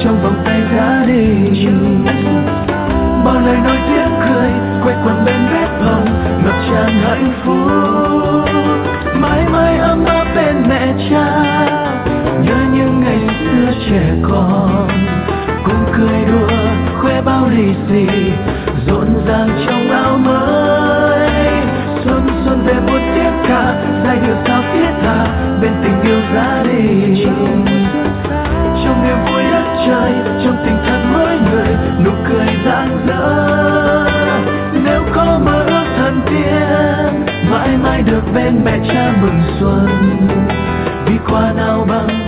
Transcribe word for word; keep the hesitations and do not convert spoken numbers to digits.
trong vòng tay gia đình. Bao lời nói tiếng cười quay quần bên bếp hồng ngập tràn hạnh phúc. Mãi mãi ấm áp bên mẹ cha, nhớ những ngày xưa trẻ con, cùng cười đùa khoe bao lì xì rộn ràng trong áo mới. Xuân xuân về buốt tiếc cả, giai điệu sao thiết tha bên tình yêu gia đình. Trong niềm vui đất trời, trong tình thật mỗi người, nụ cười rạng rỡ. Nếu có mơ ước thần tiên, mãi mãi được bên mẹ cha mừng xuân. Vì qua nào bằng